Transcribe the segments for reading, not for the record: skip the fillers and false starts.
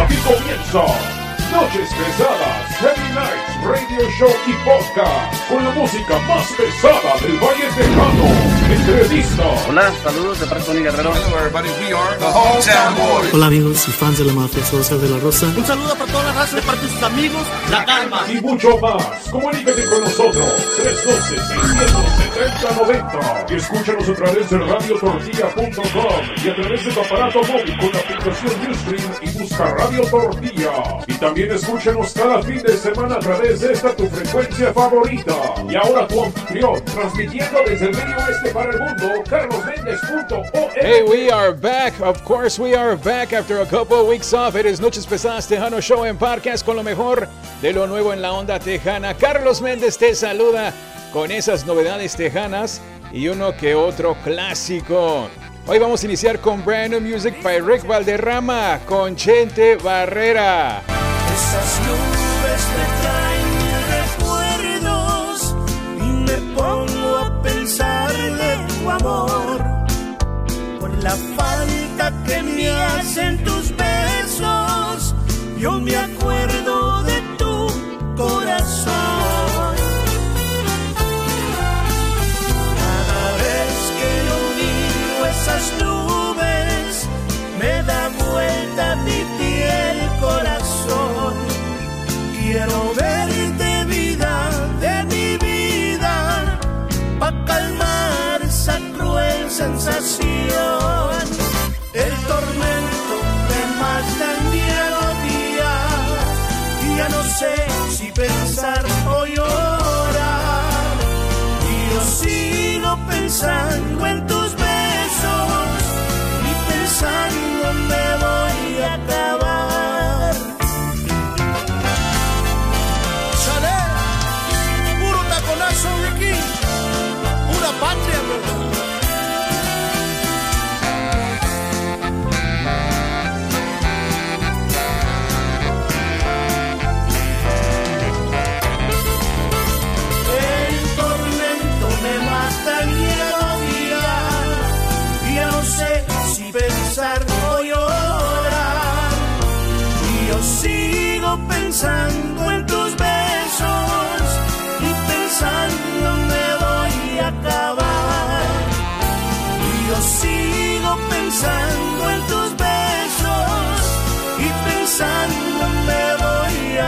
Aquí comienza Noches Pesadas, Heavy Nights, Radio Show y Podcast, con la música más pesada del Valle Tejano. Entrevistas. Hola, saludos de parte de Tony Guerrero. Hello everybody, we are the Hometown Boys. Hola amigos y fans de la mafia, soy César de la Rosa. Un saludo para toda la raza de parte de sus amigos, La Calma. Y mucho más. Comunícate con nosotros, 312-670-90. Y escúchanos a través de radiotortilla.com y a través de tu aparato móvil con la aplicación Ustream y busca Radio Tortilla. Y también escúchanos cada fin de semana a través de esta tu frecuencia favorita. Y ahora tu anfitrión, transmitiendo desde el medio oeste para el mundo, carlosmendez.org. Hey, we are back. Of course, we are back after a couple of weeks off. It is Noches Pesadas Tejano Show en Podcast con lo mejor de lo nuevo en la onda tejana. Carlos Méndez te saluda con esas novedades tejanas y uno que otro clásico. Hoy vamos a iniciar con brand new music by Rick Valderrama con Chente Barrera. Esas nubes me traen recuerdos y me pongo a pensar de tu amor, por la falta que me hacen tus besos. Yo me acuerdo de tu corazón. Cada vez que yo miro esas nubes, me da vuelta mi piel, corazón. Quiero verte, vida de mi vida, pa' calmar esa cruel sensación. El tormento me mata en mi agonía y ya no sé si pensar o llorar. Y yo sigo pensando en tus besos y pensando me voy a acabar. Chale, puro taconazo, Ricky, pura patria, ¿verdad? Pensar o llorar, y yo sigo pensando en tus besos y pensando me voy a acabar. Y yo sigo pensando en tus besos y pensando me voy a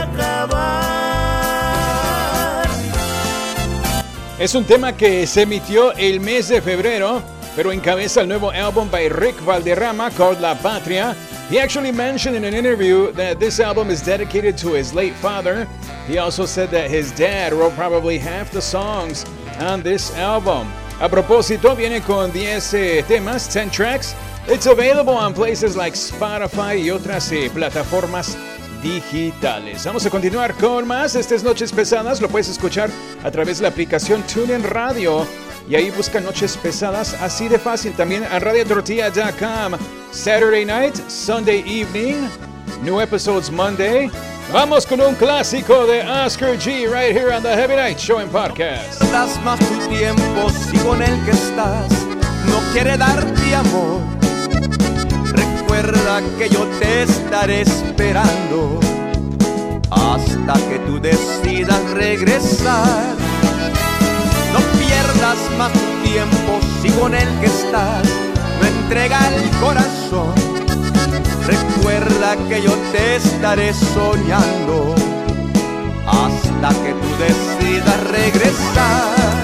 acabar. Es un tema que se emitió el mes de febrero, pero encabeza el nuevo album by Rick Valderrama called La Patria. He actually mentioned in an interview that this album is dedicated to his late father. He also said that his dad wrote probably half the songs on this album. A propósito, viene con 10 temas, 10 tracks. It's available on places like Spotify y otras plataformas digitales. Vamos a continuar con más. Estas Noches Pesadas lo puedes escuchar a través de la aplicación TuneIn Radio. Y ahí busca Noches Pesadas, así de fácil. También a radiotortilla.com. Saturday night, Sunday evening, new episodes Monday. Vamos con un clásico de Oscar G right here on the Heavy Night Show and Podcast. Das más tu tiempo si con el que estás no quiere darte amor. Recuerda que yo te estaré esperando hasta que tú decidas regresar. No pierdas más tu tiempo si con el que estás no entrega el corazón. Recuerda que yo te estaré soñando hasta que tú decidas regresar.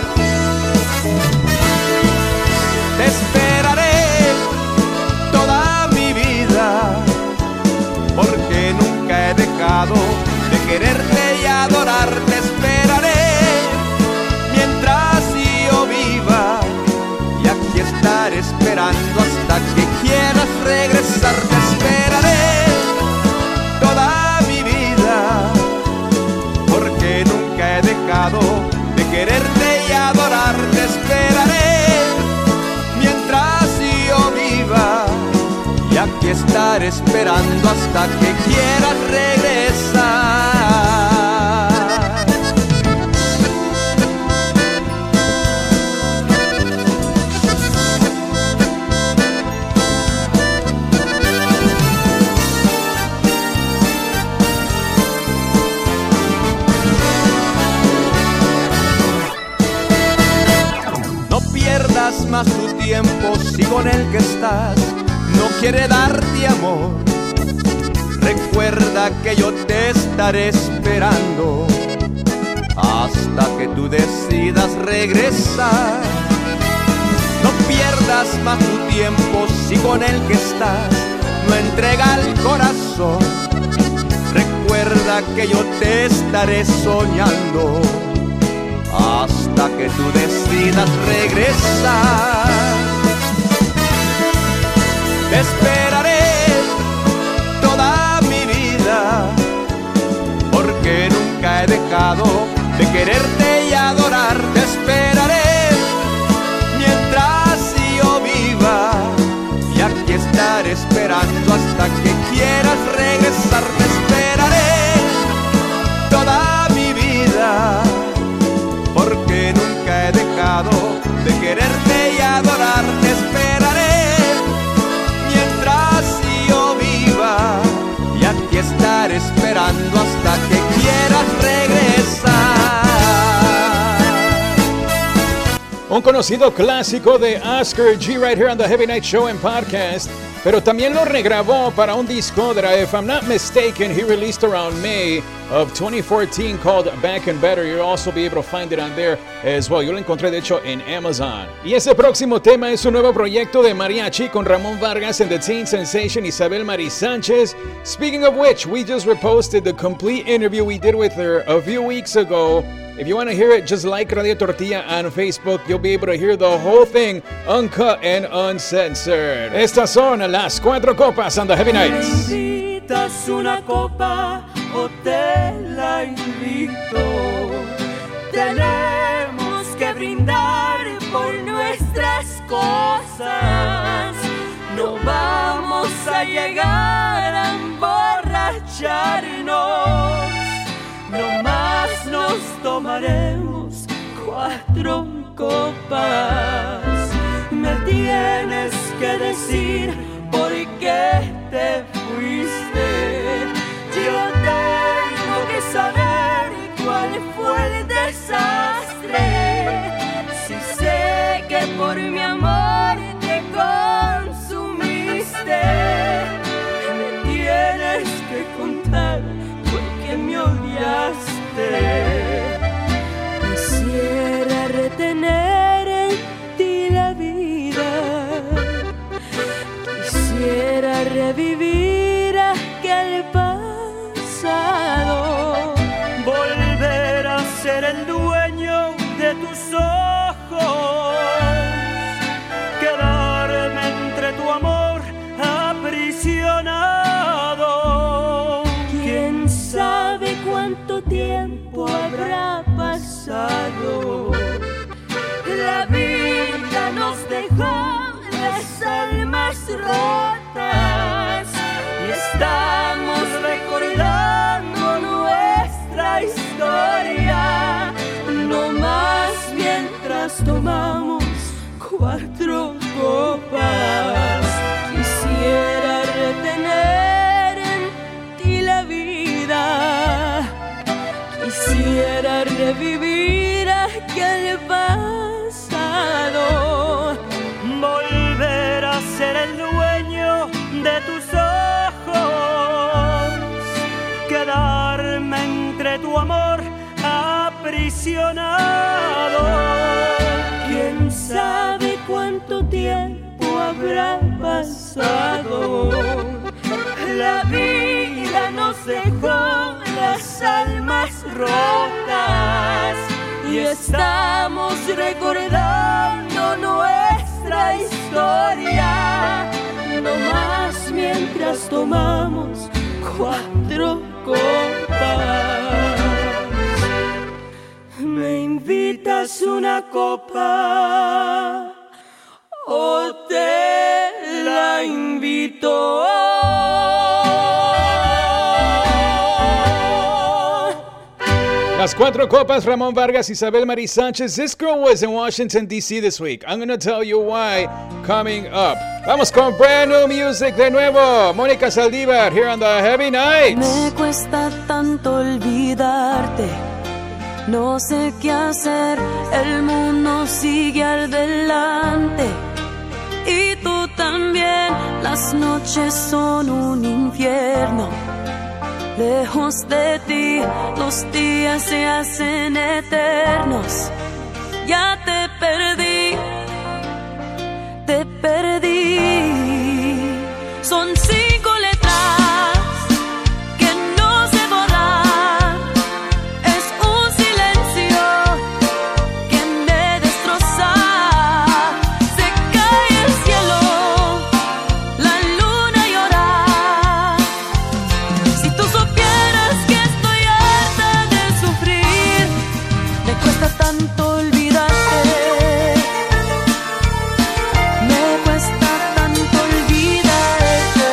Te esperaré toda mi vida, porque nunca he dejado de quererte y adorarte. Esperaré mientras yo viva y aquí estaré esperando hasta que quieras regresar. Te esperaré toda mi vida, porque nunca he dejado de quererte y adorarte. Esperaré mientras yo viva y aquí estaré esperando hasta que quieras regresar. más tu tiempo si con el que estás no quiere darte amor. Recuerda que yo te estaré esperando hasta que tú decidas regresar. No pierdas más tu tiempo si con el que estás no entrega el corazón. Recuerda que yo te estaré soñando hasta que tú decidas regresar. Te esperaré toda mi vida, porque nunca he dejado de quererte y adorarte. Te esperaré mientras yo viva, y aquí estaré esperando hasta que quieras regresar. Te esperaré toda mi vida, porque nunca he dejado de quererte y adorarte. Te esperaré mientras yo viva, y aquí estaré esperando hasta que quieras regresar. Un conocido clásico de Oscar G right here on the Heavy Night Show and Podcast, pero también lo regrabó para un disco that, if I'm not mistaken, he released around May of 2014 called Back and Better. You'll also be able to find it on there as well. Yo lo encontré, de hecho, en Amazon. Y ese próximo tema es un nuevo proyecto de mariachi con Ramón Vargas and the teen sensation Isabel Mari Sánchez. Speaking of which, we just reposted the complete interview we did with her a few weeks ago. If you want to hear it, just like Radio Tortilla on Facebook. You'll be able to hear the whole thing uncut and uncensored. Estas son las 4 copas on the Heavy Nights. ¿Me invitas una copa o te la invito? Tenemos que brindar por nuestras cosas. No vamos a llegar a emborracharnos. No más nos tomaremos 4 copas. Me tienes que decir por qué te fuiste. Yo tengo que saber cuál fue el desastre. Si sé que por mi amor te consumiste, me tienes que contar por qué me odiaste. Quisiera retener en ti la vida, quisiera revivir aquel pasado, volver a ser el dueño de tus ojos, quedarme entre tu amor aprisionado. ¿Quién sabe cuánto tiempo habrá pasado? La vida nos dejó las almas rotas y estamos recordando nuestra historia. No más mientras tomamos 4 copas. Quisiera retener en ti la vida, quisiera revivir aquel pasado, volver a ser el dueño de tus ojos, quedarme entre tu amor aprisionado. ¿Quién sabe cuánto tiempo habrá pasado? La vida nos dejó las almas rotas y estamos recordando nuestra historia. No más mientras tomamos 4 copas. ¿Me invitas una copa o te la invito? Las 4 copas, Ramón Vargas, Isabel Mari Sánchez. This girl was in Washington, D.C. this week. I'm going to tell you why coming up. Vamos con brand new music de nuevo. Mónica Saldívar, here on the Heavy Nights. Me cuesta tanto olvidarte No sé qué hacer, el mundo sigue al delante. Y tú también, las noches son un infierno. Lejos de ti, los días se hacen eternos. Ya te perdí, te perdí. Son 5 letras que no sé borrar. Es un silencio que me destroza. Se cae el cielo, la luna llora. Si tú supieras que estoy harta de sufrir, me cuesta tanto olvidarte. Me cuesta tanto olvidarte.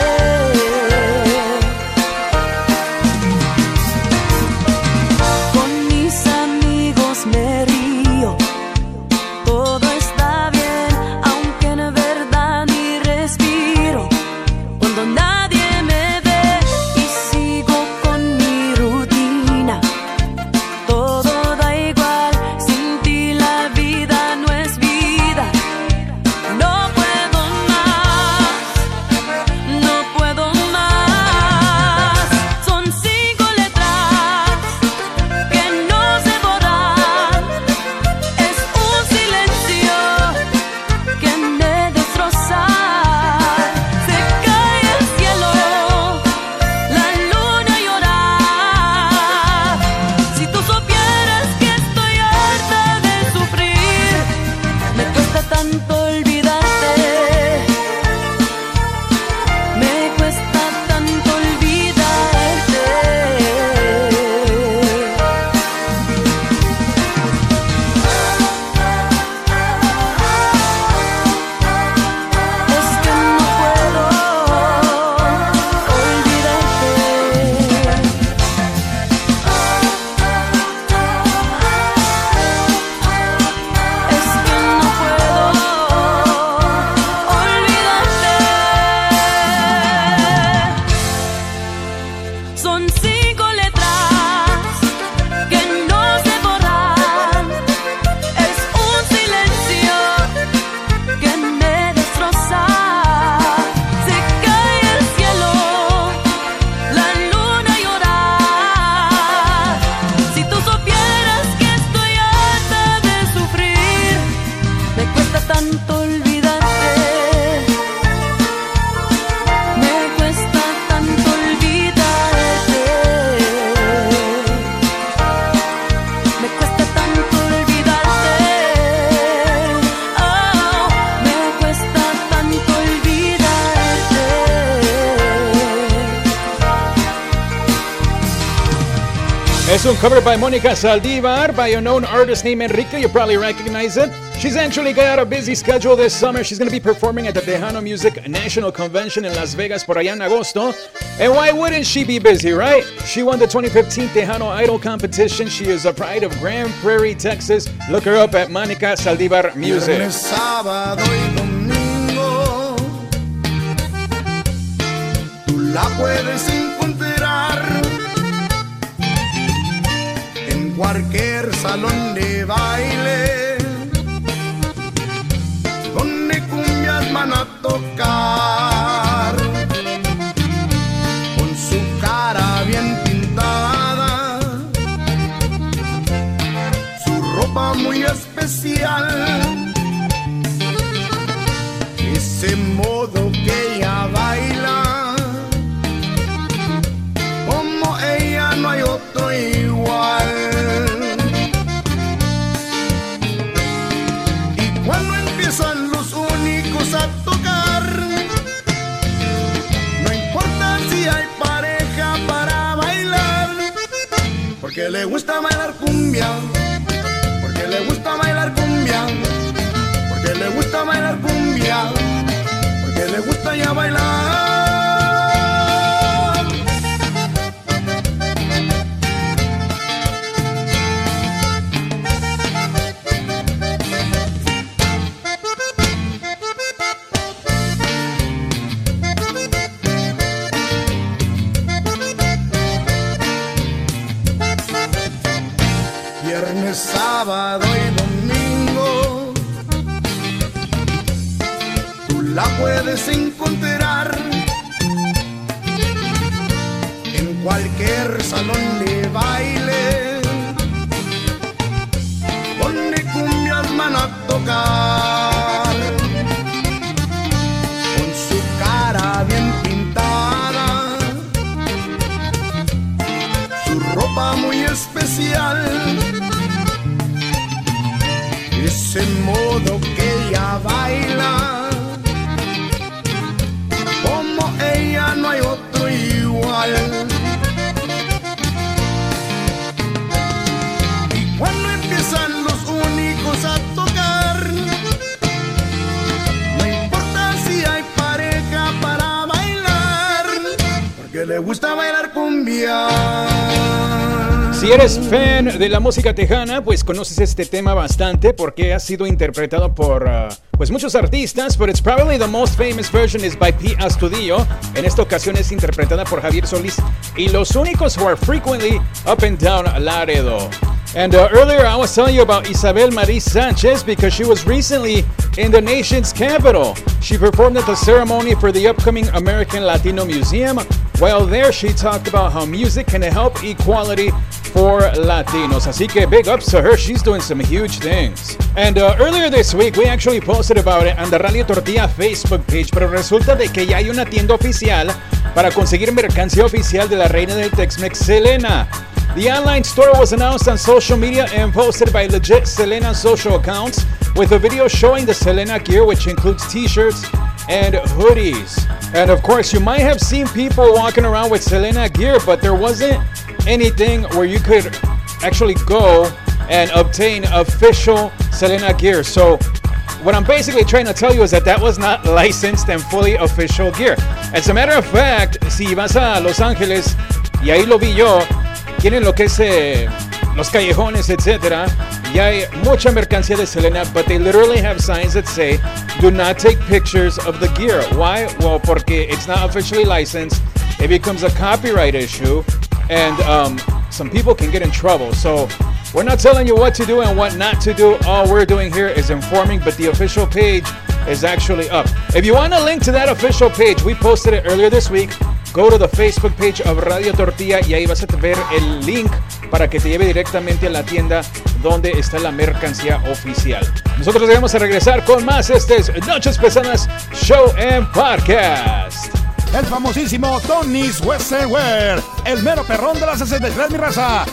Con mis amigos me río. Todo está bien, aunque en verdad ni respiro. Cuando nadie me ve y sigo con mi rutina, todo da igual, sin ti la vida no es vida. No puedo más, no puedo más. Son 5 letras que no sé borrar. Es un silencio que me destroza. Se cae el cielo, la luna llora. Si tú supieras que estoy harta de sufrir, me cuesta tanto olvidarte. Me cuesta tanto olvidarte. Es que no puedo olvidarte. Es que no puedo olvidarte. Son 5 letras que no sé borrar. Es un silencio que me destroza. Se cae el cielo, la luna llora. Si tú supieras que estoy harta de sufrir, me cuesta tanto olvidarte. Me cuesta tanto olvidarte. Me cuesta tanto olvidarte. Oh, me cuesta tanto olvidarte. Es un cover by Mónica Saldívar by a known artist named Enrique. You probably recognize it. She's actually got a busy schedule this summer. She's going to be performing at the Tejano Music National Convention in Las Vegas por allá en agosto. And why wouldn't she be busy, right? She won the 2015 Tejano Idol competition. She is a pride of Grand Prairie, Texas. Look her up at Mónica Saldívar Music. Viernes, sábado y domingo, tú la puedes encontrar en cualquier salón de baile donde cumbias van a tocar. Con su cara bien pintada, su ropa muy especial, ese modo que ella baila, como ella no hay otro igual. Y cuando empiezan los únicos a tocar, no importa si hay pareja para bailar, porque le gusta bailar cumbia, porque le gusta bailar cumbia, porque le gusta bailar cumbia, porque le gusta ya bailar. viernes, sábado y domingo. Tú la puedes encontrar en cualquier salón de baile donde cumbias van a tocar. Con su cara bien pintada, su ropa muy especial, ese modo que ella baila, como ella no hay otro igual. Y cuando empiezan los únicos a tocar, no importa si hay pareja para bailar, porque le gusta bailar cumbia. Si eres fan de la música tejana, pues conoces este tema bastante porque ha sido interpretado por pues muchos artistas, but it's probably the most famous version is by P. Astudillo. En esta ocasión es interpretada por Javier Solís y los únicos who are frequently up and down Laredo. And earlier I was telling you about Isabel Marie Sanchez because she was recently in the nation's capital. She performed at the ceremony for the upcoming American Latino Museum. While there, she talked about how music can help equality for Latinos. Así que big ups to her. She's doing some huge things. And earlier this week, we actually posted about it on the Radio Tortilla Facebook page, pero resulta de que ya hay una tienda oficial para conseguir mercancía oficial de la reina del Tex-Mex, Selena. The online store was announced on social media and posted by legit Selena social accounts with a video showing the Selena gear, which includes t-shirts and hoodies. And of course, you might have seen people walking around with Selena gear, but there wasn't anything where you could actually go and obtain official Selena gear. So what I'm basically trying to tell you is that was not licensed and fully official gear. As a matter of fact, si vas a Los Ángeles, y ahí lo vi yo, tienen lo que es los callejones, etc. Y hay mucha mercancía de Selena, but they literally have signs that say, do not take pictures of the gear. Why? Well, porque it's not officially licensed. It becomes a copyright issue, and some people can get in trouble. So we're not telling you what to do and what not to do. All we're doing here is informing, but the official page is actually up. If you want a link to that official page, we posted it earlier this week. Go to the Facebook page of Radio Tortilla y ahí vas a ver el link para que te lleve directamente a la tienda donde está la mercancía oficial. Nosotros debemos regresar con más. Este es Noches Pesadas Show and Podcast. El famosísimo Tony's Western Wear, el mero perrón de la 63, mi raza.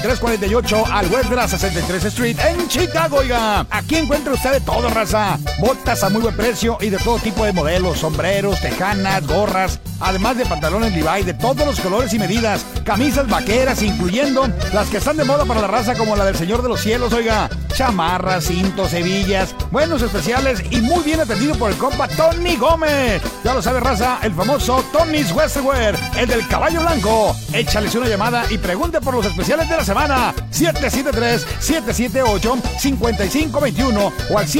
3348 al west de la 63 Street en Chicago, oiga. Aquí encuentra usted de todo, raza. Botas a muy buen precio y de todo tipo de modelos, sombreros, tejanas, gorras, además de pantalones Levi's de todos los colores y medidas, camisas vaqueras, incluyendo las que están de moda para la raza como la del Señor de los Cielos, oiga. Chamarras, cintos, hebillas, buenos especiales y muy bien atendido por el compa Tony Gómez. Ya lo sabe, raza, el famoso Tony's Western Wear, el del caballo blanco. Échales una llamada y pregunte por los especiales de la semana. 773-778-5521 o al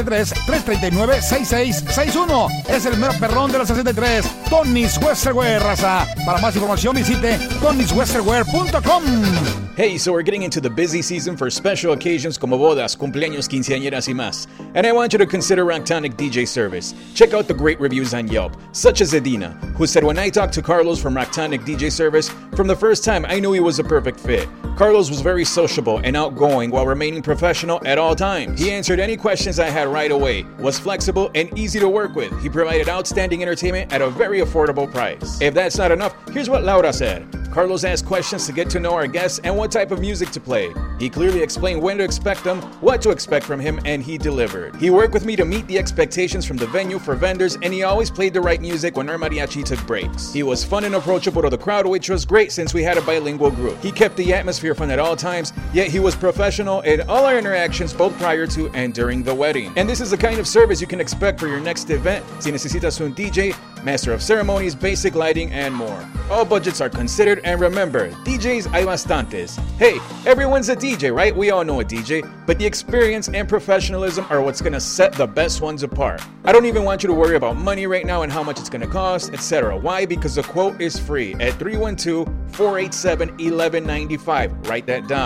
773-339-6661. Es el mero perrón de la 63, Tony's Western Wear, raza. Para más información visite tonyswesternwear.com. Hey, so we're getting into the busy season for special occasions como bodas, cumpleaños, quinceañeras y más. And I want you to consider Racktonic DJ Service. Check out the great reviews on Yelp, such as Edina, who said, when I talked to Carlos from Racktonic DJ Service, from the first time I knew he was a perfect fit. Carlos was very sociable and outgoing while remaining professional at all times. He answered any questions I had right away, was flexible and easy to work with. He provided outstanding entertainment at a very affordable price. If that's not enough, here's what Laura said. Carlos asked questions to get to know our guests and what type of music to play. He clearly explained when to expect them, what to expect from him, and he delivered. He worked with me to meet the expectations from the venue for vendors, and he always played the right music when our mariachi took breaks. He was fun and approachable to the crowd, which was great since we had a bilingual group. He kept the atmosphere fun at all times, yet he was professional in all our interactions both prior to and during the wedding. And this is the kind of service you can expect for your next event. Si necesitas un DJ, master of ceremonies, basic lighting, and more. All budgets are considered, and remember, DJs hay bastantes. Hey, everyone's a DJ, right? We all know a DJ, but the experience and professionalism are what's gonna set the best ones apart. I don't even want you to worry about money right now and how much it's gonna cost, etc. Why? Because the quote is free at 312-487-1195. Write that down.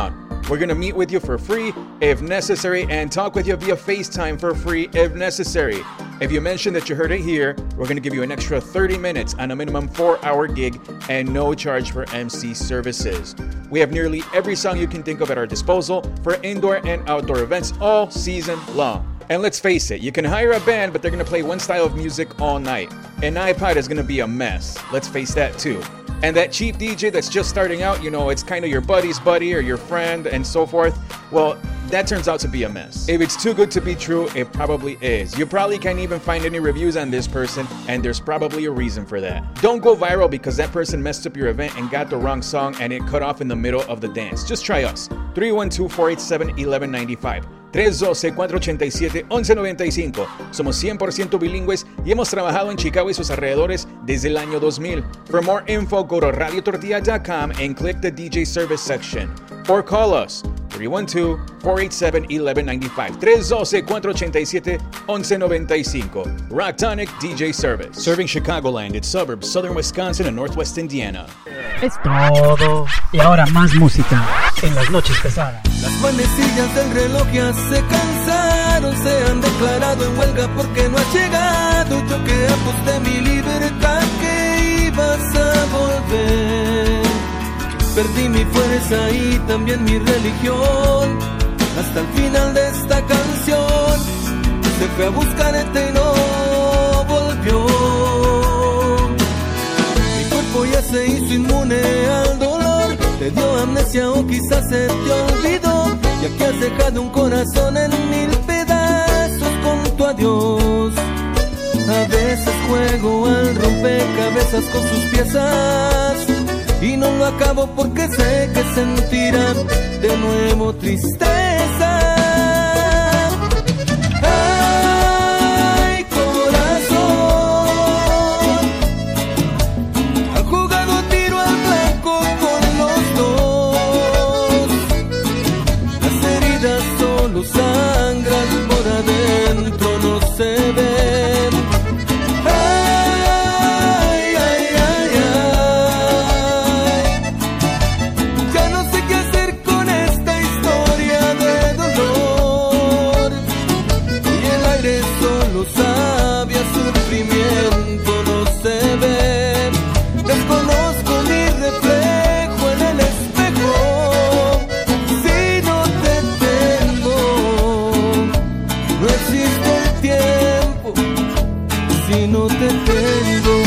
We're going to meet with you for free if necessary and talk with you via FaceTime for free if necessary. If you mention that you heard it here, we're going to give you an extra 30 minutes on a minimum 4-hour gig and no charge for MC services. We have nearly every song you can think of at our disposal for indoor and outdoor events all season long. And let's face it, you can hire a band, but they're going to play one style of music all night. An iPod is going to be a mess. Let's face that too. And that cheap DJ that's just starting out, you know, it's kind of your buddy's buddy or your friend and so forth. Well, that turns out to be a mess. If it's too good to be true, it probably is. You probably can't even find any reviews on this person, and there's probably a reason for that. Don't go viral because that person messed up your event and got the wrong song and it cut off in the middle of the dance. Just try us. 312-487-1195. 312-487-1195. Somos 100% bilingües y hemos trabajado en Chicago y sus alrededores desde el año 2000. For more info, go to radiotortilla.com and click the DJ service section. Or call us 312-487-1195. 312-487-1195. Rocktonic DJ Service. Serving Chicagoland, its suburbs, southern Wisconsin and northwest Indiana. Es todo. Y ahora más música en las noches pesadas. Las manecillas del reloj ya se cansaron, se han declarado en huelga porque no has llegado. Yo que aposté mi libertad que ibas a volver. Perdí mi fuerza y también mi religión. Hasta el final de esta canción se fue a buscarte y no volvió. Mi cuerpo ya se hizo inmune al dolor. Te dio amnesia o quizás se te olvidó. Ya que has dejado un corazón en 1000 pedazos con tu adiós. A veces juego al rompecabezas con sus piezas y no lo acabo porque sé que sentirán de nuevo tristeza. Ay, corazón, han jugado tiro al blanco con los dos. Las heridas solo sangran por adentro, no se ven. Sabia sufrimiento no se ve. Desconozco mi reflejo en el espejo. Si no te tengo, no existe el tiempo. Si no te tengo.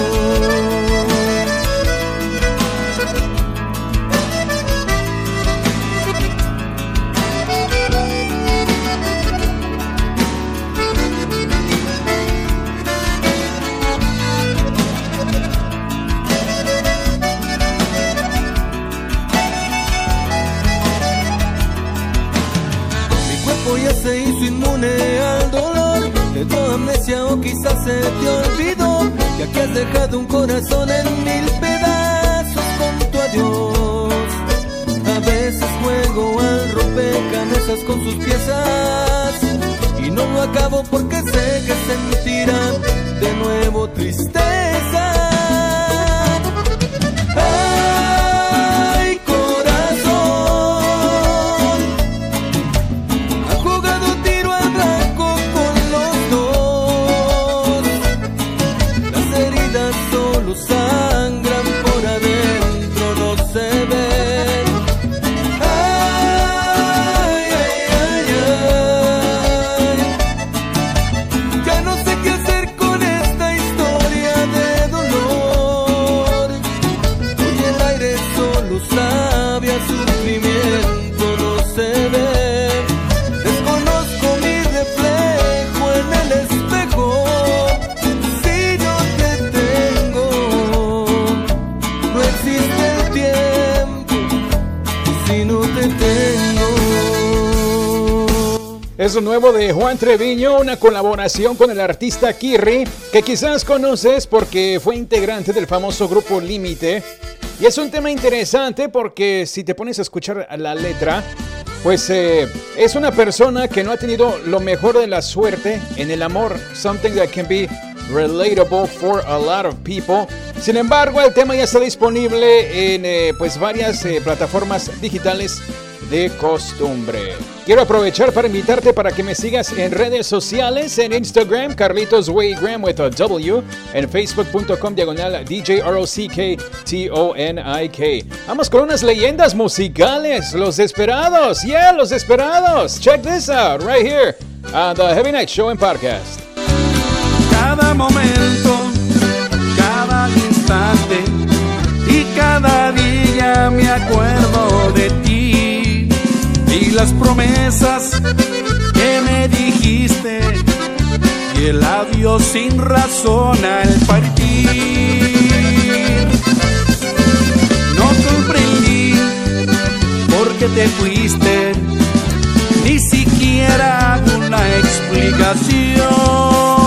Ya se hizo inmune al dolor. Te dio amnesia o quizás se te olvidó. Ya que has dejado un corazón en 1000 pedazos con tu adiós. A veces juego al rompecabezas con sus piezas y no lo acabo porque sé que sentirán de nuevo tristeza. Ay, corazón, han jugado tiro al blanco con los dos. Las heridas solo sangran por adentro, no se ven. Ay, ay, ay, ay. Ya no sé qué hacer con esta historia de dolor. Hoy el aire solo sabe a sufrimiento, no se ve. Desconozco mi reflejo en el espejo. Si no te tengo, no existe el tiempo. Si no te tengo. Es lo nuevo de Juan Treviño, una colaboración con el artista Kirri, que quizás conoces porque fue integrante del famoso grupo Límite. Y es un tema interesante porque si te pones a escuchar la letra, pues es una persona que no ha tenido lo mejor de la suerte en el amor. Something that can be relatable for a lot of people. Sin embargo, el tema ya está disponible en pues varias plataformas digitales de costumbre. Quiero aprovechar para invitarte para que me sigas en redes sociales, en Instagram, Carlitos Way Graham with a W, en facebook.com/DJROCKTONIK. Vamos con unas leyendas musicales, Los Desperados. Yeah, Los Desperados. Check this out right here on the Heavy Night Show and Podcast. Cada momento, cada instante y cada día me acuerdo de ti y las promesas que me dijiste y el adiós sin razón al partir. No comprendí por qué te fuiste, ni siquiera una explicación.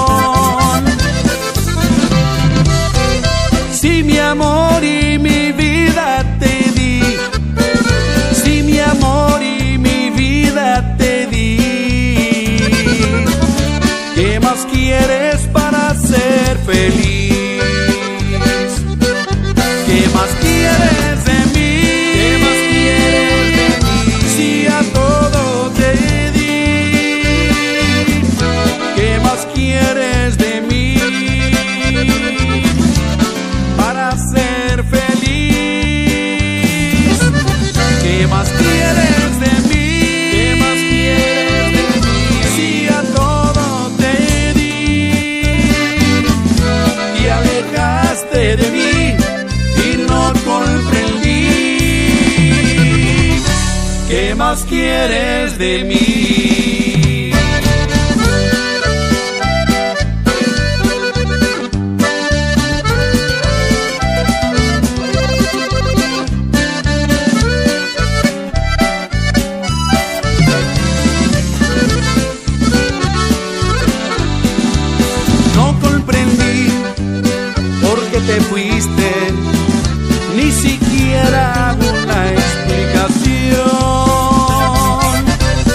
Si mi amor y mi vida te di, si mi amor y mi vida te di, ¿qué más quieres para ser feliz? ¿Qué más quieres de mí? ¿Qué más quieres de mí? Si a todo te di, ¿qué más quieres de mí? Para ser feliz, ¿qué más quieres de mí? ¿Qué más quieres de mí? Si a todo te di y alejaste de mí y no comprendí, ¿qué más quieres de mí? Te fuiste, ni siquiera una explicación.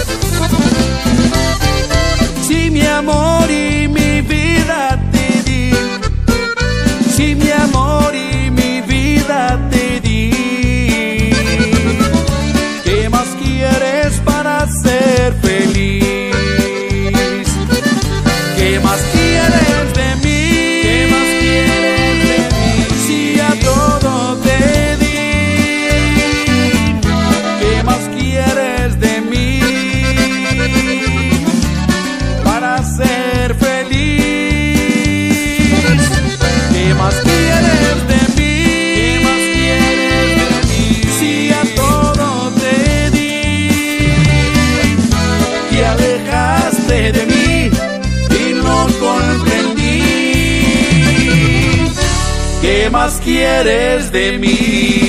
Si mi amor y mi vida te di, si mi amor y mi vida te di, ¿qué más quieres para ser feliz? ¿Qué más quieres de mí? ¿Qué más quieres de mí? Si a todo te di, ¿qué más quieres de mí? Para ser feliz, ¿qué más quieres de mí? ¿Qué más quieres de mí? Si a todo te di y alejaste de mí y no comprendí, ¿qué más quieres de mí?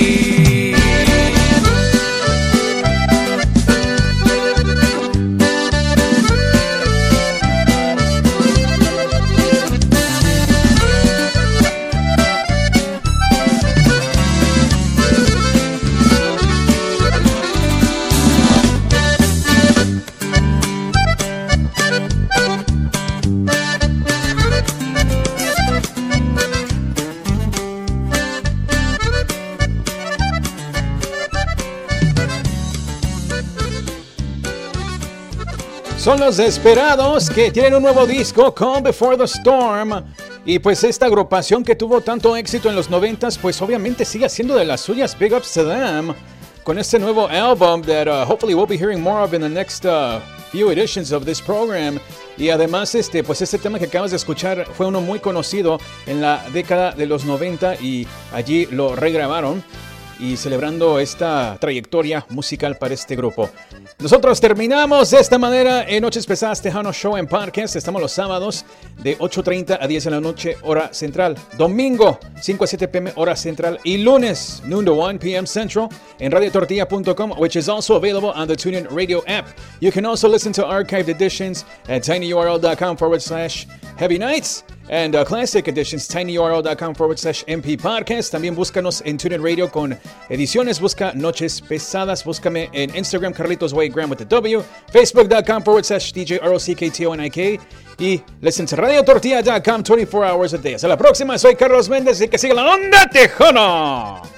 Son Los Desperados, que tienen un nuevo disco, Calm Before the Storm. Y pues esta agrupación que tuvo tanto éxito en los 90s, pues obviamente sigue haciendo de las suyas. Big ups to them. Con este nuevo album that hopefully we'll be hearing more of in the next few editions of this program. Y además, pues este tema que acabas de escuchar fue uno muy conocido en la década de los 90 y allí lo regrabaron. Y celebrando esta trayectoria musical para este grupo. Nosotros terminamos de esta manera en Noches Pesadas Tejano Show en Podcast. Estamos los sábados de 8:30 a 10 de la noche, hora central. Domingo, 5 a 7 p.m. hora central. Y lunes, noon to 1 p.m. central, en radiotortilla.com, which is also available on the TuneIn Radio app. You can also listen to archived editions at tinyurl.com/Heavy Nights. And classic editions, tinyurl.com/MP Podcast. También búscanos en TuneIn Radio con ediciones. Busca Noches Pesadas. Búscame en Instagram, Carlitos Way Graham with the W. Facebook.com/DJROCKTONIK. Y listen to RadioTortilla.com 24 hours a day. Hasta la próxima, soy Carlos Méndez y que siga la onda tejona.